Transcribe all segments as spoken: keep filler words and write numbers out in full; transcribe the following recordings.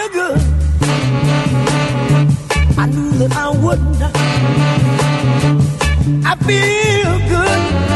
feel good. I knew that I would. I feel good.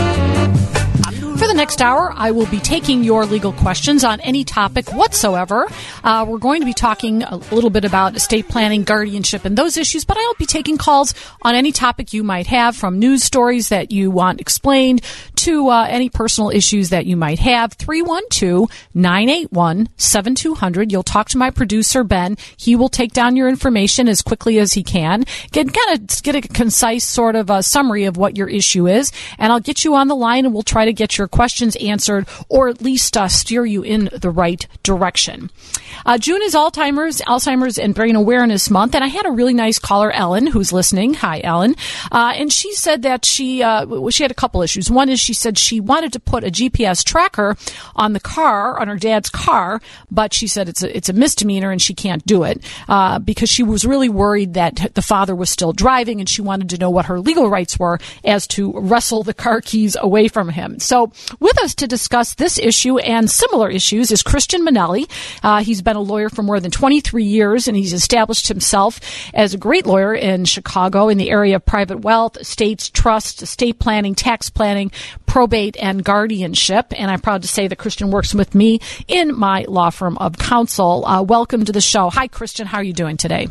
For the next hour, I will be taking your legal questions on any topic whatsoever. Uh, we're going to be talking a little bit about estate planning, guardianship, and those issues, but I'll be taking calls on any topic you might have, from news stories that you want explained to uh, any personal issues that you might have. three one two, nine eight one, seven two zero zero. You'll talk to my producer, Ben. He will take down your information as quickly as he can. Get kind of get a concise sort of a summary of what your issue is, and I'll get you on the line, and we'll try to get your questions answered, or at least uh, steer you in the right direction. Uh, June is Alzheimer's, Alzheimer's and Brain Awareness Month, and I had a really nice caller, Ellen, who's listening. Hi, Ellen. Uh, and she said that she uh, she had a couple issues. One is she said she wanted to put a G P S tracker on the car, on her dad's car, but she said it's a, it's a misdemeanor and she can't do it uh, because she was really worried that the father was still driving, and she wanted to know what her legal rights were as to wrestle the car keys away from him. So with us to discuss this issue and similar issues is Christian Manelli. Uh, he's been a lawyer for more than twenty-three years, and he's established himself as a great lawyer in Chicago in the area of private wealth, estates, trust, estate planning, tax planning, probate, and guardianship. And I'm proud to say that Christian works with me in my law firm of counsel. Uh, welcome to the show. Hi, Christian. How are you doing today?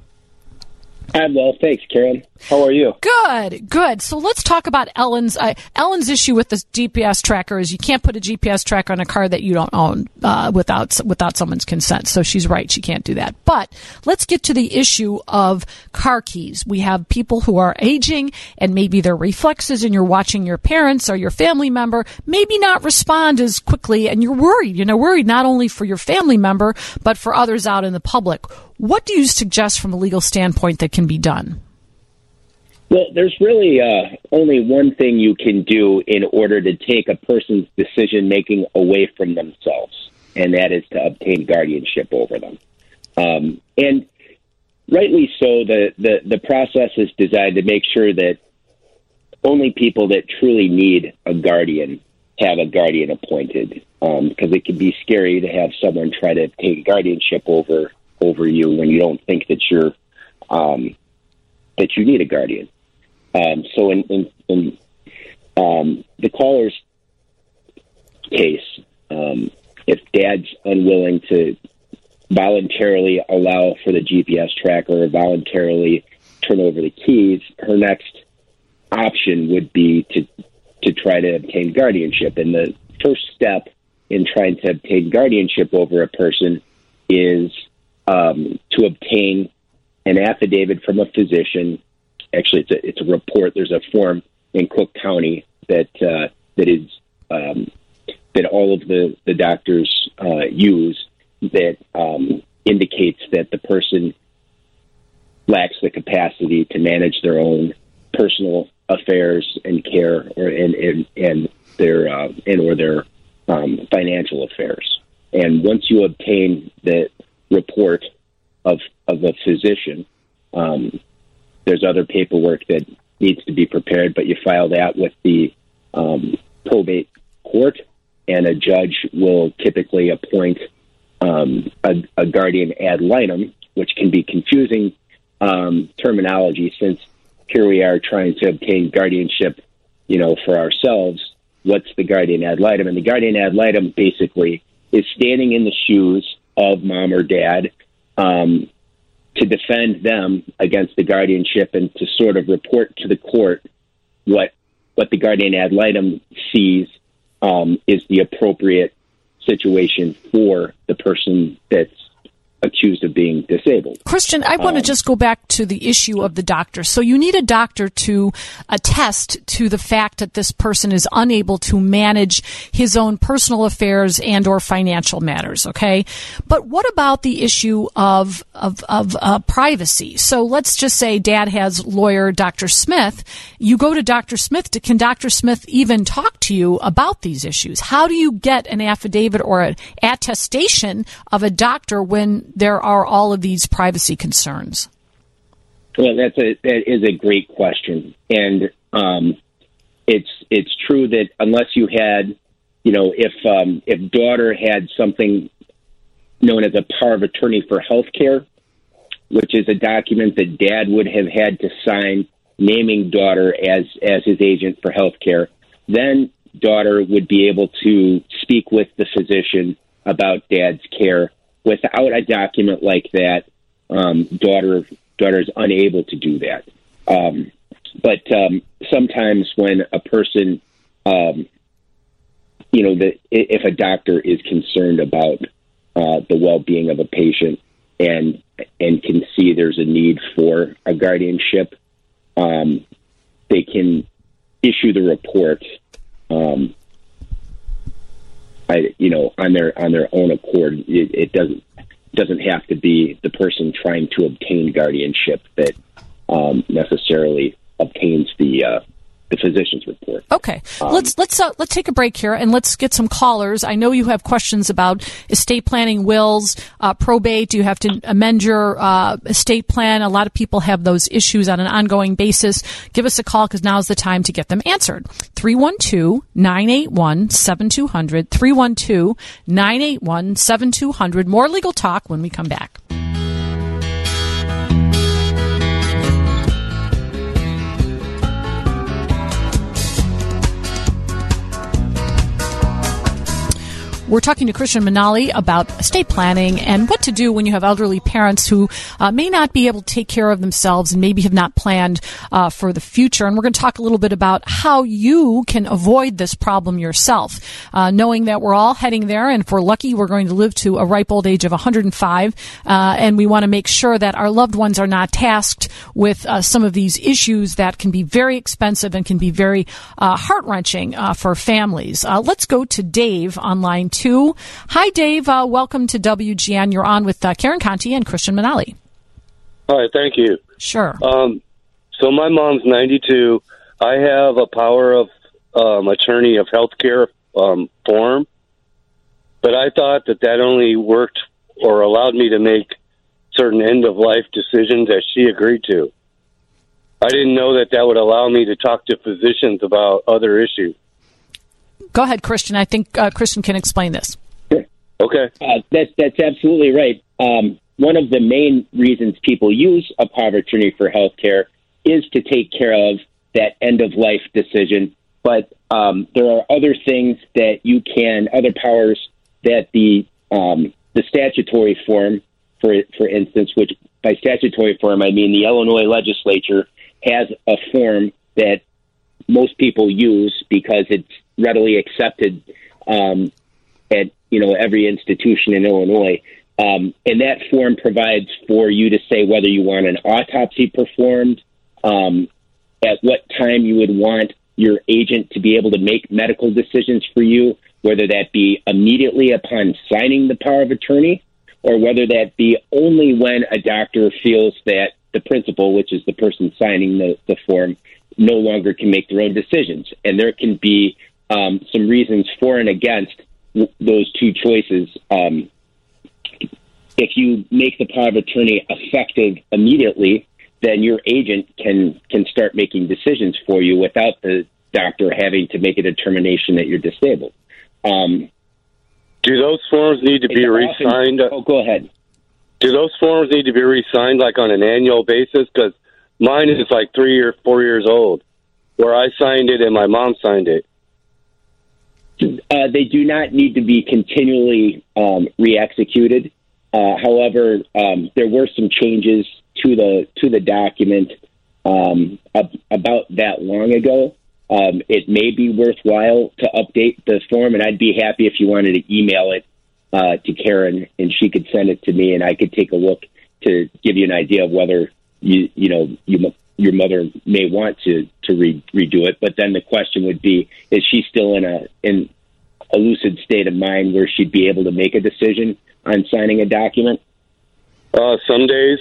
I'm well, thanks, Karen. How are you? Good, good. So let's talk about Ellen's uh, Ellen's issue with this G P S tracker is you can't put a G P S tracker on a car that you don't own uh, without without someone's consent. So she's right, she can't do that. But let's get to the issue of car keys. We have people who are aging, and maybe their reflexes, and you're watching your parents or your family member maybe not respond as quickly, and you're worried. You're worried not only for your family member, but for others out in the public. What do you suggest from a legal standpoint that can be done? Well, there's really uh, only one thing you can do in order to take a person's decision-making away from themselves, and that is to obtain guardianship over them. Um, and rightly so, the, the, the process is designed to make sure that only people that truly need a guardian have a guardian appointed, um, because it can be scary to have someone try to obtain guardianship over over you when you don't think that you're um, that you need a guardian. Um, so in, in, in um, the caller's case, um, if dad's unwilling to voluntarily allow for the G P S tracker or voluntarily turn over the keys, her next option would be to to try to obtain guardianship. And the first step in trying to obtain guardianship over a person is Um, to obtain an affidavit from a physician. Actually, it's a, it's a report. There's a form in Cook County that uh, that is um, that all of the the doctors uh, use that um, indicates that the person lacks the capacity to manage their own personal affairs and care, or and and, and their uh, and or their um, financial affairs. And once you obtain the report of of a physician, um, there's other paperwork that needs to be prepared, but you file that with the um, probate court, and a judge will typically appoint um, a, a guardian ad litem, which can be confusing um, terminology, since here we are trying to obtain guardianship, you know, for ourselves. What's the guardian ad litem? And the guardian ad litem basically is standing in the shoes of mom or dad um, to defend them against the guardianship, and to sort of report to the court what what the guardian ad litem sees um, is the appropriate situation for the person that's accused of being disabled. Christian, I want to um, just go back to the issue of the doctor. So you need a doctor to attest to the fact that this person is unable to manage his own personal affairs and or financial matters, okay? But what about the issue of of, of uh, privacy? So let's just say dad has lawyer Doctor Smith. You go to Doctor Smith. To, can Doctor Smith even talk to you about these issues? How do you get an affidavit or an attestation of a doctor when there are all of these privacy concerns? Well, that's a that is a great question, and um, it's it's true that unless you had, you know, if um, if daughter had something known as a power of attorney for health care, which is a document that dad would have had to sign naming daughter as, as his agent for health care. Then daughter would be able to speak with the physician about dad's care. Without a document like that, um, daughter daughter is unable to do that. Um, but um, sometimes when a person, um, you know, the, if a doctor is concerned about uh, the well-being of a patient and and can see there's a need for a guardianship, um, they can issue the report. Um, I, you know, on their on their own accord. It, it doesn't doesn't have to be the person trying to obtain guardianship that um, necessarily obtains the uh, the physician's report. Okay, um, let's let's uh, let's take a break here and let's get some callers. I know you have questions about estate planning, wills, uh, probate. Do you have to amend your uh, estate plan? A lot of people have those issues on an ongoing basis. Give us a call because now's the time to get them answered. three one two, nine eight one, seven two zero zero, three one two, nine eight one, seven two zero zero. More legal talk when we come back. We're talking to Christian Manali about estate planning and what to do when you have elderly parents who uh, may not be able to take care of themselves and maybe have not planned uh, for the future. And we're going to talk a little bit about how you can avoid this problem yourself, uh, knowing that we're all heading there. And if we're lucky, we're going to live to a ripe old age of one hundred five. Uh, and we want to make sure that our loved ones are not tasked with uh, some of these issues that can be very expensive and can be very uh, heart-wrenching uh, for families. Uh, let's go to Dave on line two. Hi, Dave. Uh, welcome to W G N. You're on with uh, Karen Conti and Christian Manali. Hi, thank you. Sure. Um, so my mom's ninety-two. I have a power of um, attorney of healthcare um, form, but I thought that that only worked or allowed me to make certain end-of-life decisions that she agreed to. I didn't know that that would allow me to talk to physicians about other issues. Go ahead, Christian. I think uh, Christian can explain this. Okay. Uh, that's that's absolutely right. Um, one of the main reasons people use a power of attorney for healthcare is to take care of that end-of-life decision. But um, there are other things that you can, other powers that the um, the statutory form, for for instance, which by statutory form I mean the Illinois legislature has a form that most people use because it's readily accepted um, at you know every institution in Illinois, um, and that form provides for you to say whether you want an autopsy performed, um, at what time you would want your agent to be able to make medical decisions for you, whether that be immediately upon signing the power of attorney, or whether that be only when a doctor feels that the principal, which is the person signing the, the form, no longer can make their own decisions. And there can be um, some reasons for and against w- those two choices. Um, if you make the power of attorney effective immediately, then your agent can, can start making decisions for you without the doctor having to make a determination that you're disabled. Um, Do those forms need to be re-signed? Often, oh, go ahead. Do those forms need to be re-signed like on an annual basis? Because mine is like three or four years old, where I signed it and my mom signed it. Uh, they do not need to be continually um, re-executed. Uh, however, um, there were some changes to the to the document um, ab- about that long ago. Um, it may be worthwhile to update the form, and I'd be happy if you wanted to email it uh, to Karen, and she could send it to me, and I could take a look to give you an idea of whether you you know you, your mother may want to to re- redo it. But then the question would be: is she still in a in a lucid state of mind where she'd be able to make a decision on signing a document? Uh, some days.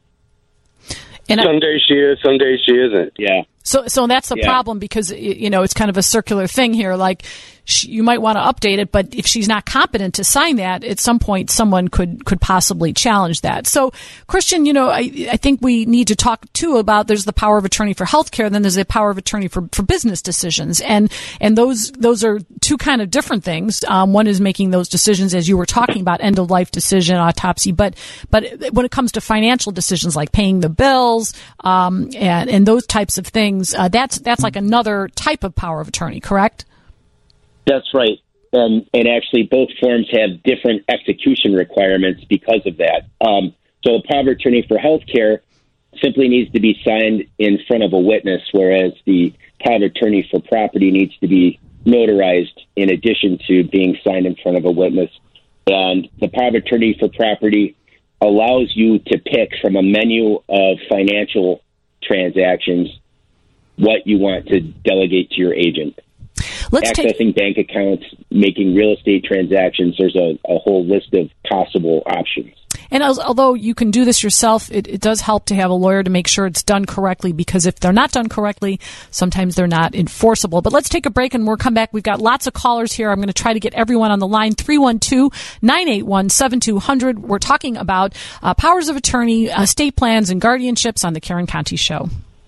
And some I, days she is, some days she isn't. Yeah. So, so that's the yeah. problem because, you know, it's kind of a circular thing here. Like, she, you might want to update it, but if she's not competent to sign that, at some point someone could, could possibly challenge that. So, Christian, you know, I, I think we need to talk too about there's the power of attorney for healthcare, then there's a power of attorney for, for business decisions. And, and those, those are two kind of different things. Um, one is making those decisions, as you were talking about, end of life decision, autopsy, but, but when it comes to financial decisions like paying the bills, um, and, and those types of things, uh, that's, that's like another type of power of attorney, correct? That's right. Um, and actually, both forms have different execution requirements because of that. Um, so a power of attorney for healthcare simply needs to be signed in front of a witness, whereas the power of attorney for property needs to be notarized in addition to being signed in front of a witness. And the power of attorney for property allows you to pick from a menu of financial transactions what you want to delegate to your agent. Let's Accessing take- bank accounts, making real estate transactions, there's a, a whole list of possible options. And as, although you can do this yourself, it, it does help to have a lawyer to make sure it's done correctly, because if they're not done correctly, sometimes they're not enforceable. But let's take a break and we'll come back. We've got lots of callers here. I'm going to try to get everyone on the line. three one two, nine eight one, seven two zero zero. We're talking about uh, powers of attorney, estate plans, and guardianships on the Karen Conti Show.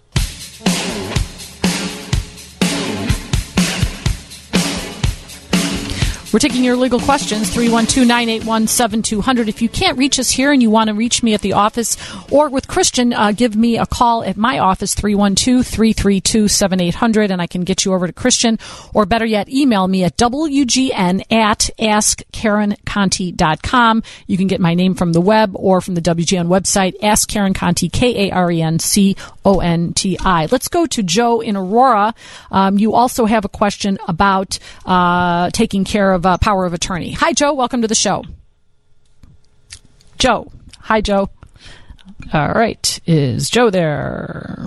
We're taking your legal questions, three one two, nine eight one, seven two zero zero. If you can't reach us here and you want to reach me at the office or with Christian, uh, give me a call at my office, three one two, three three two, seven eight zero zero, and I can get you over to Christian. Or better yet, email me at W G N at ask karen conti dot com. You can get my name from the web or from the W G N website, Ask Karen Conti, K A R E N C O N T I. Let's go to Joe in Aurora. Um, you also have a question about uh, taking care of Uh, power of attorney. Hi, Joe. Welcome to the show. Joe. Hi, Joe. All right. Is Joe there?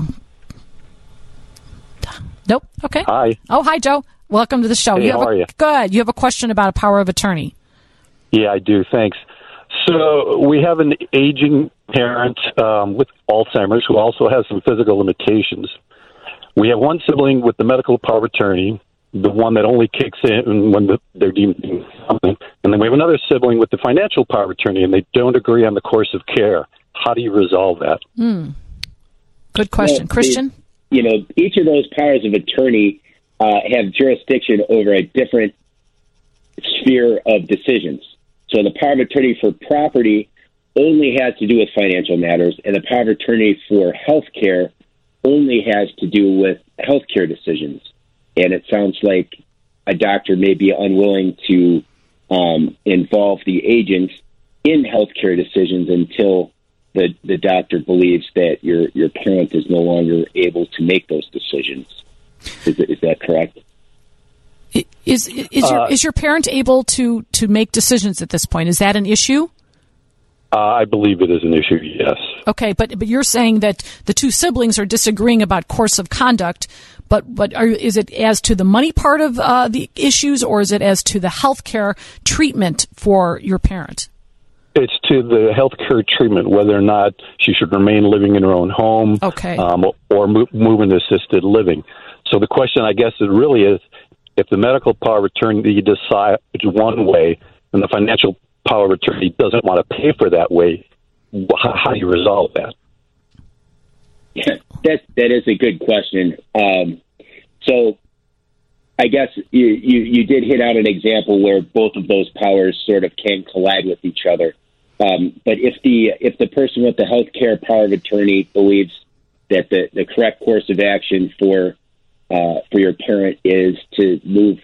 Nope. Okay. Hi. Oh, hi, Joe. Welcome to the show. Hey, you have how a, are you? Good. You have a question about a power of attorney. Yeah, I do. Thanks. So we have an aging parent um, with Alzheimer's who also has some physical limitations. We have one sibling with the medical power of attorney, the one that only kicks in when the, they're deemed something. And then we have another sibling with the financial power of attorney, and they don't agree on the course of care. How do you resolve that? Mm. Good question. Well, Christian? They, you know, each of those powers of attorney uh, have jurisdiction over a different sphere of decisions. So the power of attorney for property only has to do with financial matters, and the power of attorney for health care only has to do with healthcare decisions. And it sounds like a doctor may be unwilling to um, involve the agent in healthcare decisions until the, the doctor believes that your, your parent is no longer able to make those decisions. Is, is that correct? Is is your Uh, is your parent able to, to make decisions at this point? Is that an issue? Uh, I believe it is an issue, yes. Okay, but but you're saying that the two siblings are disagreeing about course of conduct, but but are, is it as to the money part of uh, the issues, or is it as to the health care treatment for your parent? It's to the health care treatment, whether or not she should remain living in her own home, Okay. um, or move, move into assisted living. So the question, I guess, it really is, if the medical power of attorney decides one way and the financial power of attorney doesn't want to pay for that way, how, how do you resolve that? Yeah, that that is a good question. Um, so, I guess you, you you did hit out an example where both of those powers sort of can collide with each other. Um, but if the if the person with the healthcare power of attorney believes that the, the correct course of action for uh, for your parent is to move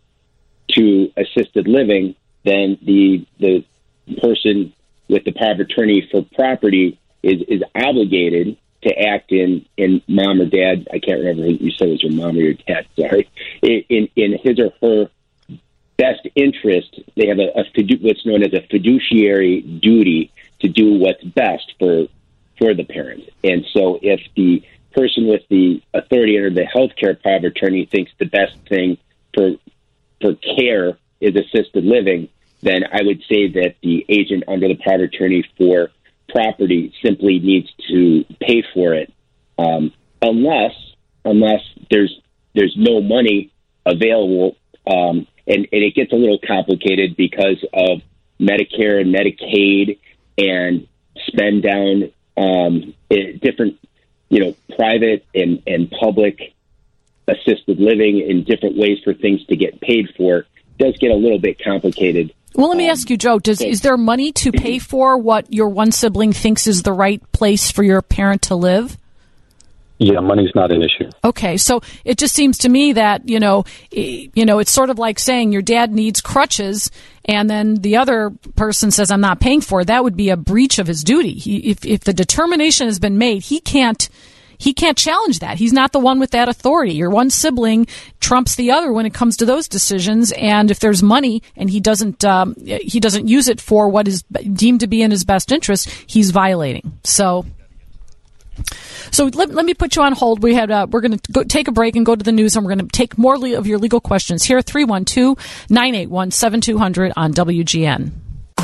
to assisted living, then the the person with the power of attorney for property is, is obligated to act in, in mom or dad. I can't remember who you said it was your mom or your dad. Sorry, in in his or her best interest. They have a, a fidu- what's known as a fiduciary duty to do what's best for for the parent. And so, if the person with the authority under the healthcare power of attorney thinks the best thing for for care is assisted living, then I would say that the agent under the power of attorney for property simply needs to pay for it, um, unless unless there's there's no money available, um, and, and it gets a little complicated because of Medicare and Medicaid and spend down um, different, you know, private and, and public assisted living in different ways for things to get paid for. It does get a little bit complicated. Well, let me um, ask you, Joe, does, so, is there money to pay for what your one sibling thinks is the right place for your parent to live? Yeah, money's not an issue. Okay, so it just seems to me that, you know, you know, it's sort of like saying your dad needs crutches and then the other person says, I'm not paying for it. That would be a breach of his duty. He, if, if the determination has been made, he can't he can't challenge that. He's not the one with that authority. Your one sibling trumps the other when it comes to those decisions. And if there's money and he doesn't um, he doesn't use it for what is deemed to be in his best interest, he's violating. So. So let, let me put you on hold. We had uh, we're going to go take a break and go to the news, and we're going to take more le- of your legal questions here. three one two, nine eight one, seven two zero zero on W G N.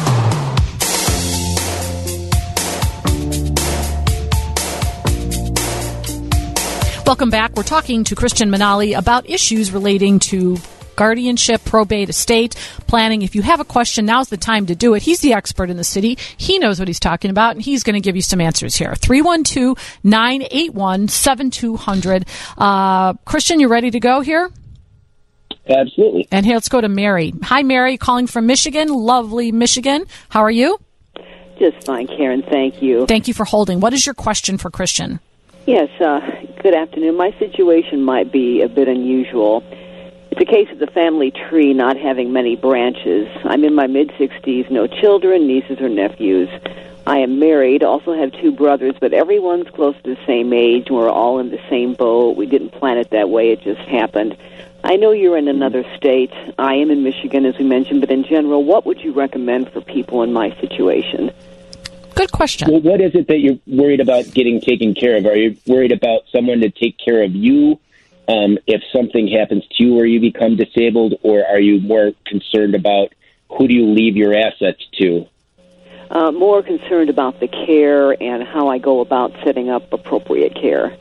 Welcome back. We're talking to Christian Manali about issues relating to guardianship, probate, estate planning. If you have a question, now's the time to do it. He's the expert in the city. He knows what he's talking about, and he's going to give you some answers here. three one two, nine eight one, seven two zero zero. Uh, Christian, you ready to go here? Absolutely. And here, let's go to Mary. Hi, Mary, calling from Michigan. Lovely Michigan. How are you? Just fine, Karen. Thank you. Thank you for holding. What is your question for Christian? Yes, uh, good afternoon. My situation might be a bit unusual. It's a case of the family tree not having many branches. I'm in my mid-sixties, no children, nieces or nephews. I am married, also have two brothers, but everyone's close to the same age, and we're all in the same boat. We didn't plan it that way. It just happened. I know you're in another state. I am in Michigan, as we mentioned, but in general, what would you recommend for people in my situation? Good question. Well, what is it that you're worried about getting taken care of? Are you worried about someone to take care of you um, if something happens to you or you become disabled, or are you more concerned about who do you leave your assets to? Uh, more concerned about the care and how I go about setting up appropriate care.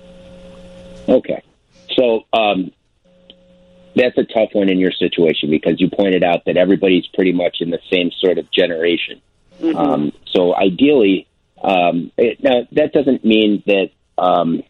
Okay. So um, that's a tough one in your situation because you pointed out that everybody's pretty much in the same sort of generation. Mm-hmm. Um, so ideally, um, it, now that doesn't mean that um,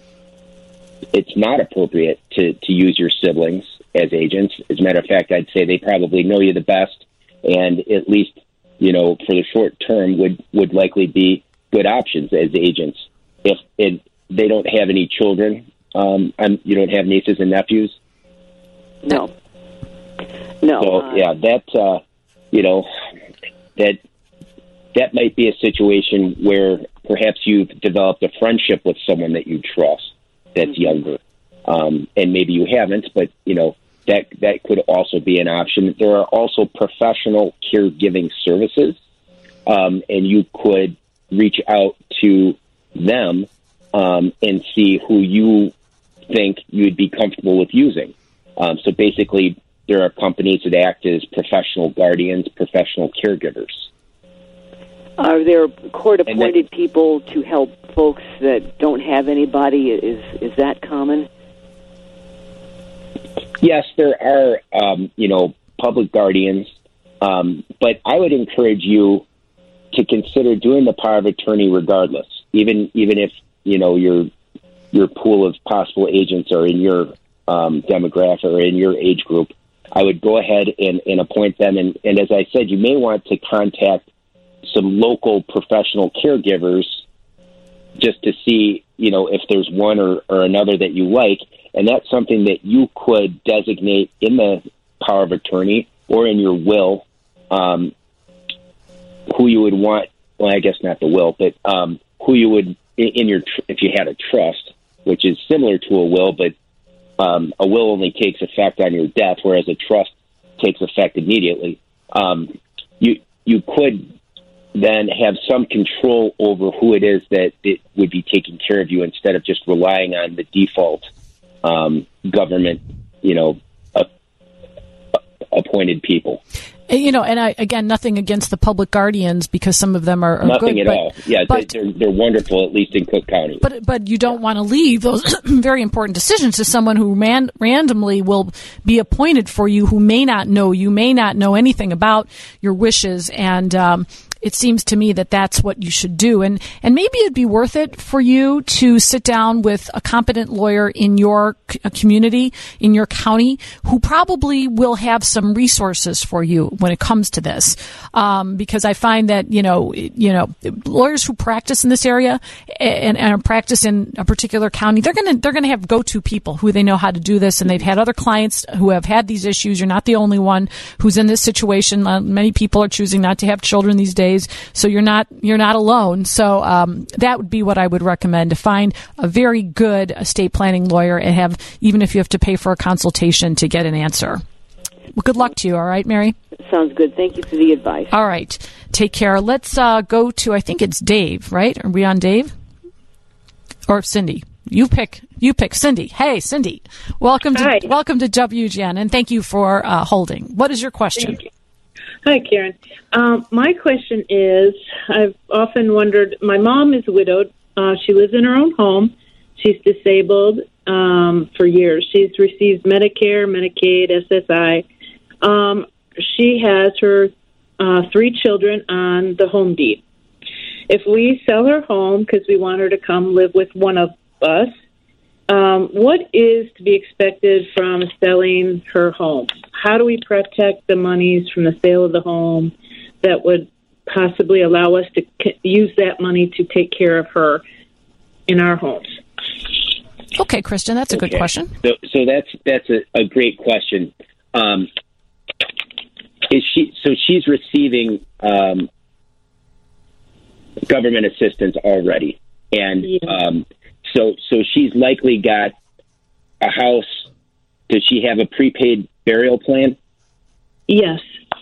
it's not appropriate to, to use your siblings as agents. As a matter of fact, I'd say they probably know you the best, and at least, you know, for the short term, would, would likely be good options as agents. If it, they don't have any children, um, and you don't have nieces and nephews. No, no. So uh, yeah, that uh, you know that. That might be a situation where perhaps you've developed a friendship with someone that you trust that's mm-hmm. younger. Um, and maybe you haven't, but, you know, that that could also be an option. There are also professional caregiving services, um, and you could reach out to them um, and see who you think you would be comfortable with using. Um, so basically, there are companies that act as professional guardians, professional caregivers. Are there court-appointed people to help folks that don't have anybody? Is is that common? Yes, there are, um, you know, public guardians, um, but I would encourage you to consider doing the power of attorney regardless, even even if, you know, your your pool of possible agents are in your um, demographic or in your age group. I would go ahead and, and appoint them, and, and as I said, you may want to contact some local professional caregivers just to see, you know, if there's one or, or another that you like. And that's something that you could designate in the power of attorney or in your will, um, who you would want. Well, I guess not the will, but um, who you would in your, tr- if you had a trust, which is similar to a will, but um, a will only takes effect on your death, whereas a trust takes effect immediately. Um, you, you could then have some control over who it is that it would be taking care of you instead of just relying on the default um, government, you know, uh, appointed people. You know, and I, again, nothing against the public guardians because some of them are, are nothing good. at but, all. Yeah, but, they're they're wonderful, at least in Cook County. But but you don't want to leave those very important decisions to someone who man, randomly will be appointed for you, who may not know you, may not know anything about your wishes, and um, it seems to me that that's what you should do. And and maybe it'd be worth it for you to sit down with a competent lawyer in your c- community, in your county, who probably will have some resources for you when it comes to this. Um, because I find that, you know, you know, lawyers who practice in this area and, and practice in a particular county, they're going to, they're going to have go-to people who they know how to do this. And they've had other clients who have had these issues. You're not the only one who's in this situation. Uh, many people are choosing not to have children these days. So you're not you're not alone. So um, that would be what I would recommend, to find a very good estate planning lawyer and have, even if you have to pay for a consultation, to get an answer. Well, good luck to you. All right, Mary? Sounds good. Thank you for the advice. All right. Take care. Let's uh, go to, I think it's Dave, right? Are we on Dave? Or Cindy? You pick. You pick. Cindy. Hey, Cindy. Welcome to Hi. welcome to W G N, and thank you for uh, holding. What is your question? Thank you. Hi, Karen. Um, my question is, I've often wondered, my mom is widowed. Uh, she lives in her own home. She's disabled um, for years. She's received Medicare, Medicaid, S S I. Um, she has her uh, three children on the home deed. If we sell her home because we want her to come live with one of us, um, what is to be expected from selling her home? How do we protect the monies from the sale of the home that would possibly allow us to c- use that money to take care of her in our homes? Okay, Kristen, that's a Okay. good question. So, so that's that's a, a great question. Um, is she so she's receiving um, government assistance already, and Yeah. um, so so she's likely got a house. Does she have a prepaid burial plan? Yes.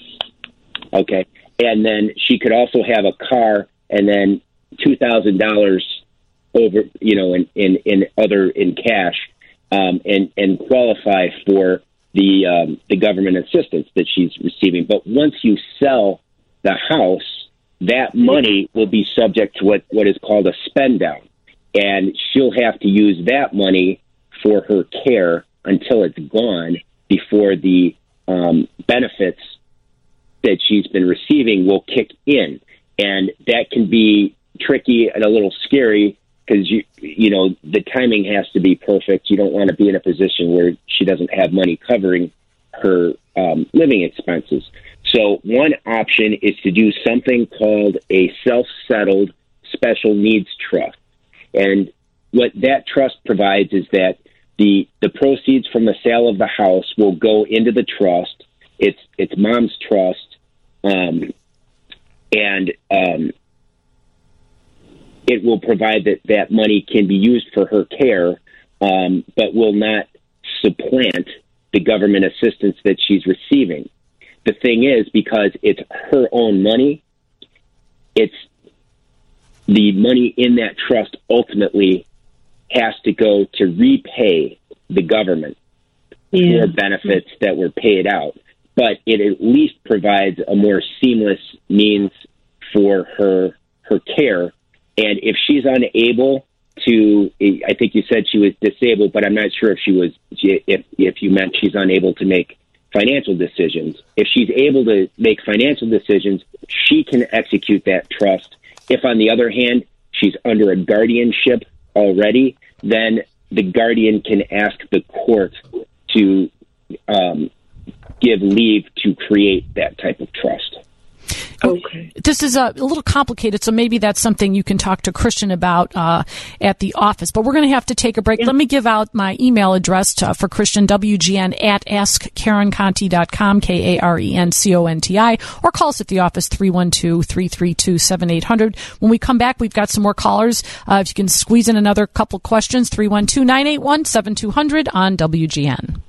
Okay, and then she could also have a car, and then two thousand dollars over, you know, in in, in other in cash, um, and and qualify for the um, the government assistance that she's receiving. But once you sell the house, that money will be subject to what, what is called a spend down, and she'll have to use that money for her care until it's gone before the um, benefits that she's been receiving will kick in. And that can be tricky and a little scary because, you you know, the timing has to be perfect. You don't want to be in a position where she doesn't have money covering her um, living expenses. So one option is to do something called a self-settled special needs trust. And what that trust provides is that the the proceeds from the sale of the house will go into the trust. It's it's mom's trust, um, and um, it will provide that that money can be used for her care, um, but will not supplant the government assistance that she's receiving. The thing is, because it's her own money, it's the money in that trust ultimately has to go to repay the government Yeah. for benefits that were paid out. But it at least provides a more seamless means for her her care. And if she's unable to, I think you said she was disabled, but I'm not sure if she was, if if you meant she's unable to make financial decisions. If she's able to make financial decisions, she can execute that trust. If, on the other hand, she's under a guardianship already, then the guardian can ask the court to um, give leave to create that type of trust. Okay. This is a, a little complicated, so maybe that's something you can talk to Christian about uh, at the office. But we're going to have to take a break. Yeah. Let me give out my email address to, for Christian, W G N at ask karen conti dot com, K A R E N C O N T I, or call us at the office, three one two, three three two, seven eight zero zero. When we come back, we've got some more callers. Uh, if you can squeeze in another couple questions, three one two, nine eight one, seven two zero zero on W G N.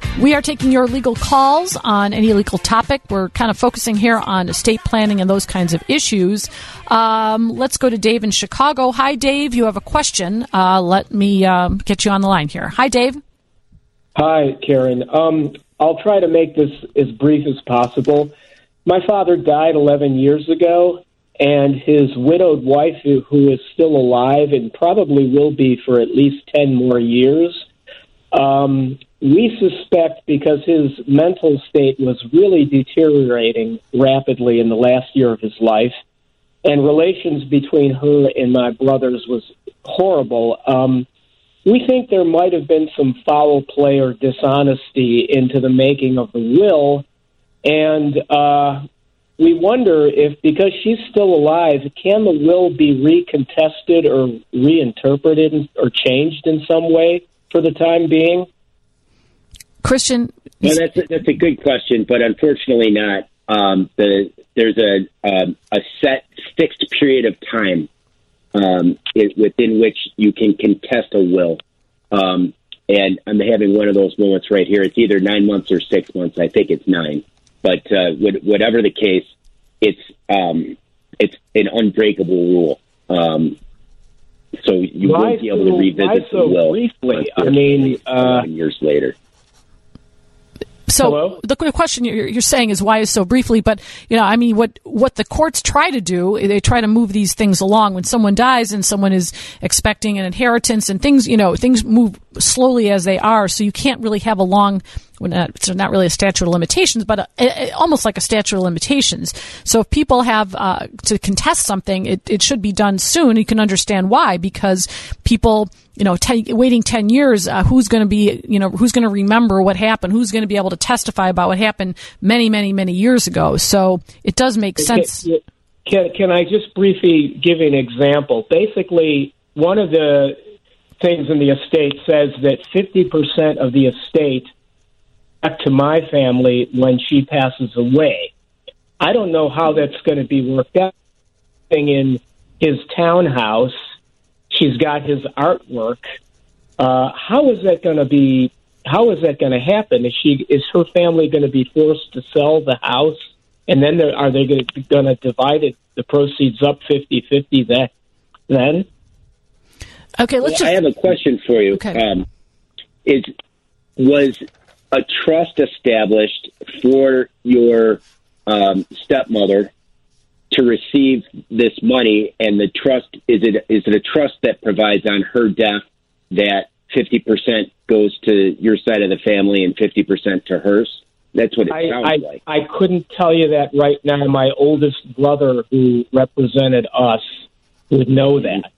We are taking your legal calls on any legal topic. We're kind of focusing here on estate planning and those kinds of issues. Um, let's go to Dave in Chicago. Hi, Dave. You have a question. Uh, let me um, get you on the line here. Hi, Dave. Hi, Karen. Um, I'll try to make this as brief as possible. My father died eleven years ago, and his widowed wife, who, who is still alive and probably will be for at least ten more years, um, we suspect because his mental state was really deteriorating rapidly in the last year of his life, and relations between her and my brothers was horrible. Um, we think there might have been some foul play or dishonesty into the making of the will, and uh, we wonder if, because she's still alive, can the will be recontested or reinterpreted or changed in some way for the time being? Christian? Well, that's a, that's a good question, but unfortunately not. Um, the, there's a um, a set fixed period of time um, it, within which you can contest a will. Um, and I'm having one of those moments right here. It's either nine months or six months. I think it's nine. But uh, whatever the case, it's um, it's an unbreakable rule. Um, so you why won't be able to so, revisit so the will. Briefly? I mean, uh, years later. So Hello? the question you're, you're saying is why is so briefly, but you know, I mean, what what the courts try to do, they try to move these things along. When someone dies and someone is expecting an inheritance, and things, you know, things move slowly as they are. So you can't really have a long. Well, not, it's not really a statute of limitations, but a, a, almost like a statute of limitations. So if people have uh, to contest something, it, it should be done soon. You can understand why, because people, you know, ten, waiting ten years, uh, who's going to be, you know, who's going to remember what happened? Who's going to be able to testify about what happened many, many, many years ago? So it does make sense. Can, can, can I just briefly give you an example? Basically, one of the things in the estate says that fifty percent of the estate back to my family when she passes away. I don't know how that's going to be worked out. In his townhouse, she's got his artwork. Uh, how is that going to be? How is that going to happen? Is she? Is her family going to be forced to sell the house, and then are they going to divide it, the proceeds up fifty-fifty? That then? Okay, let's. Well, just... I have a question for you. Okay. Um, is was a trust established for your um, stepmother to receive this money, and the trust, is it is it a trust that provides on her death that fifty percent goes to your side of the family and fifty percent to hers? That's what it I, sounds I, like. I couldn't tell you that right now. My oldest brother, who represented us, would know that.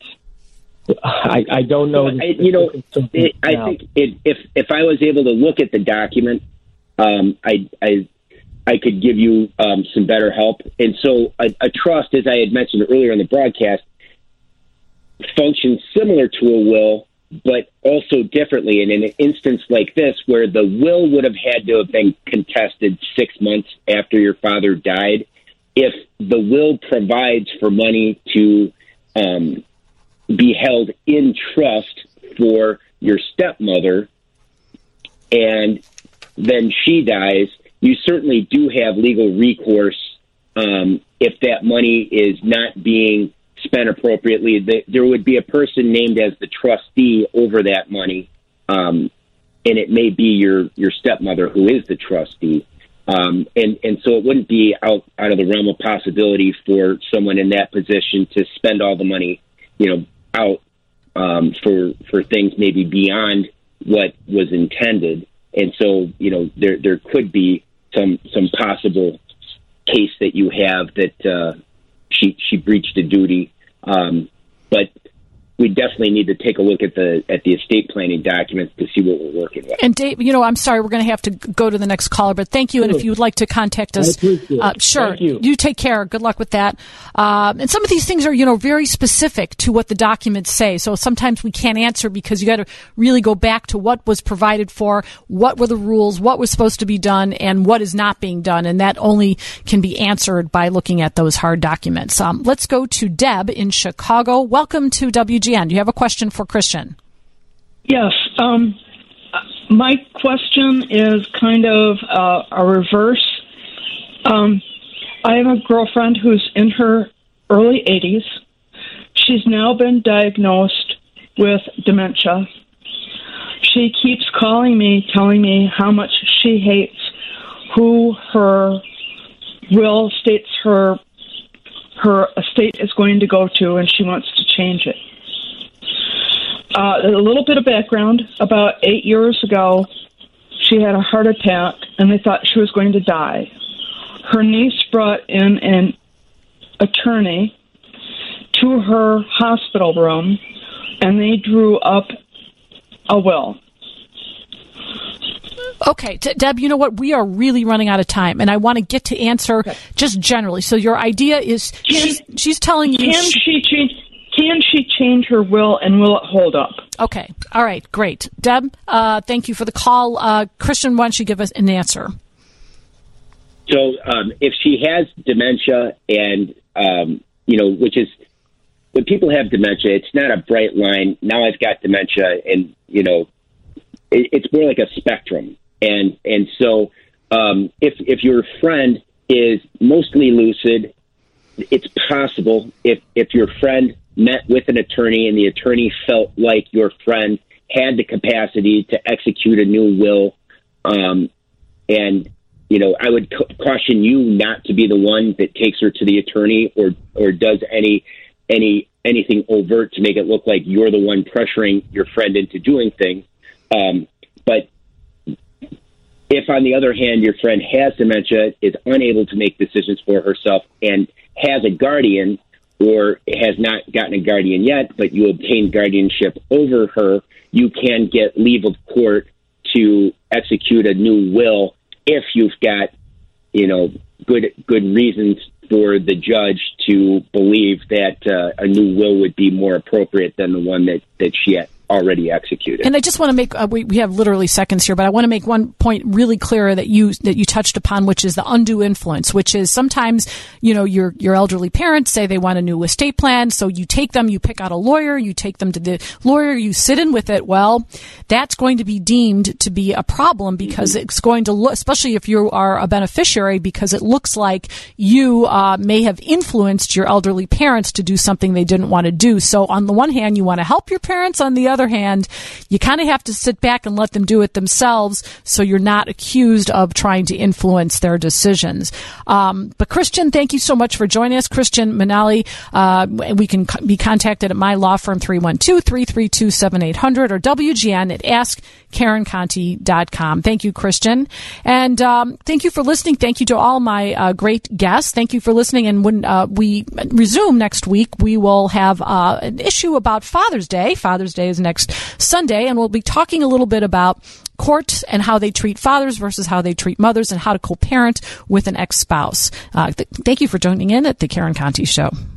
I, I don't know. I, you know, it, I think it, if if I was able to look at the document, um, I, I I could give you um, some better help. And so, a, a trust, as I had mentioned earlier in the broadcast, functions similar to a will, but also differently. And in an instance like this, where the will would have had to have been contested six months after your father died, if the will provides for money to um, be held in trust for your stepmother, and then she dies, you certainly do have legal recourse um, if that money is not being spent appropriately. The, there would be a person named as the trustee over that money, um, and it may be your, your stepmother who is the trustee. Um, and, and so it wouldn't be out, out of the realm of possibility for someone in that position to spend all the money, you know, out um, for for things maybe beyond what was intended. And so, you know, there there could be some some possible case that you have that uh, she she breached a duty. Um, but we definitely need to take a look at the at the estate planning documents to see what we're working with. And Dave, you know, I'm sorry, we're going to have to go to the next caller, but thank you. Sure. And if you would like to contact us, uh, sure. Thank you. You take care. Good luck with that. Um, and some of these things are, you know, very specific to what the documents say. So sometimes we can't answer because you got to really go back to what was provided for, what were the rules, what was supposed to be done, and what is not being done. And that only can be answered by looking at those hard documents. Um, let's go to Deb in Chicago. Welcome to W G N. Do you have a question for Christian? Yes. Um, my question is kind of uh, a reverse. Um, I have a girlfriend who's in her early eighties. She's now been diagnosed with dementia. She keeps calling me, telling me how much she hates who her will states her her estate is going to go to, and she wants to change it. Uh, a little bit of background. About eight years ago, she had a heart attack, and they thought she was going to die. Her niece brought in an attorney to her hospital room, and they drew up a will. Okay, D- Deb, you know what? We are really running out of time, and I want to get to answer okay. just generally. So your idea is can, she's, she's telling you... Can she, she change... Can she change her will, and will it hold up? Okay. All right. Great. Deb, uh, thank you for the call. Uh, Christian, why don't you give us an answer? So um, if she has dementia and, um, you know, which is, when people have dementia, it's not a bright line. Now I've got dementia, and, you know, it, it's more like a spectrum. And and so um, if if your friend is mostly lucid, it's possible if, if your friend met with an attorney and the attorney felt like your friend had the capacity to execute a new will, um, and, you know, I would ca- caution you not to be the one that takes her to the attorney or, or does any any anything overt to make it look like you're the one pressuring your friend into doing things. Um, but if, on the other hand, your friend has dementia, is unable to make decisions for herself, and has a guardian or has not gotten a guardian yet, but you obtain guardianship over her, you can get leave of court to execute a new will if you've got, you know, good good reasons for the judge to believe that uh, a new will would be more appropriate than the one that, that she had already executed. And I just want to make, uh, we, we have literally seconds here, but I want to make one point really clear that you, that you touched upon, which is the undue influence, which is sometimes, you know, your, your elderly parents say they want a new estate plan. So you take them, you pick out a lawyer, you take them to the lawyer, you sit in with it. Well, that's going to be deemed to be a problem because mm-hmm. it's going to look, especially if you are a beneficiary, because it looks like you, uh, may have influenced your elderly parents to do something they didn't want to do. So on the one hand, you want to help your parents. On the other hand, you kind of have to sit back and let them do it themselves so you're not accused of trying to influence their decisions. Um, but Christian, thank you so much for joining us. Christian Manali, uh, we can c- be contacted at my law firm, three one two, three three two, seven eight zero zero or W G N at ask karen conti dot com. Thank you, Christian. And um, thank you for listening. Thank you to all my uh, great guests. Thank you for listening. And when uh, we resume next week, we will have uh, an issue about Father's Day. Father's Day is next Sunday, and we'll be talking a little bit about court and how they treat fathers versus how they treat mothers and how to co-parent with an ex-spouse. Uh, th- thank you for joining in at the Karen Conti Show.